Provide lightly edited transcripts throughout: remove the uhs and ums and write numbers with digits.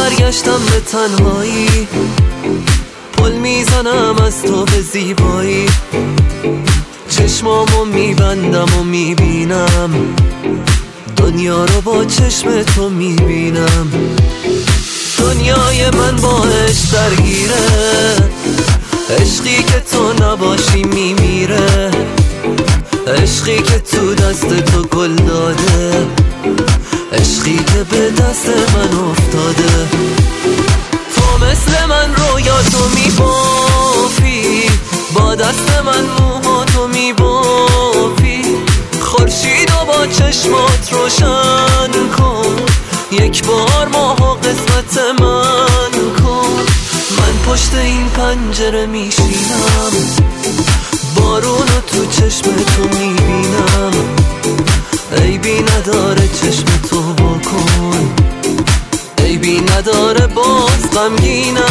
برگشتم به تنهایی، پل میزنم از تو به زیبایی. چشمامو میبندم و میبینم دنیا رو با چشم تو میبینم. دنیای من با عشق درگیره، عشقی که تو نباشی میمیره، عشقی که تو دست تو گل داده، عشقی که به دست من افتاده. تو مثل من رویاتو میبافی، با دست من موهاتو میبافی. خورشیدو با چشمات روشن کن، یک بار ماهو قسمت من کن. من پشت این پنجره میشینم، بارونو تو چشم تو میبینم. عیبی نداره چشم تو واکن، عیبی نداره باز غمگینم.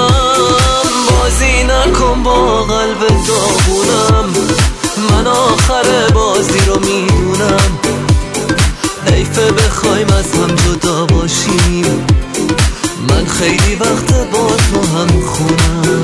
بازی نکن با قلب داغونم، من آخر بازی رو میدونم. حیفه بخوایم از هم جدا باشیم، من خیلی وقت با تو هم خونم.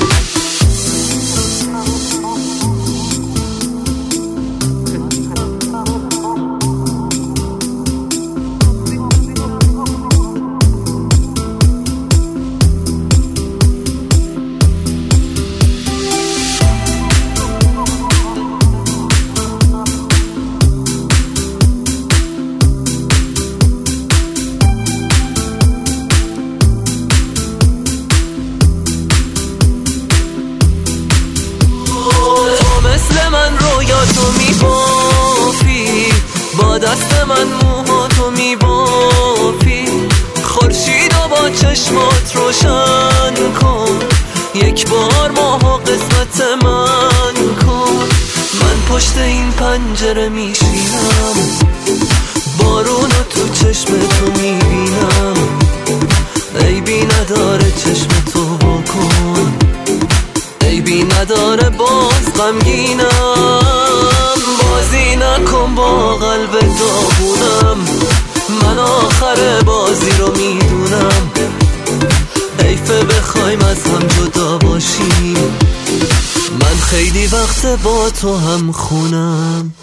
رویاتو میبافی، با دست من موهاتو میبافی. خورشیدو با چشمات روشن کن، یک بار ماهو قسمت من کن. من پشت این پنجره میشینم، بارونو تو چشم تو میبینم. عیبی نداره چشم تو واکن، عیبی نداره باز غمگینم. بازی نکن با قلب داغونم، من آخر بازی رو میدونم. حیفه بخوایم از هم جدا باشیم، من خیلی وقت با تو هم خونم.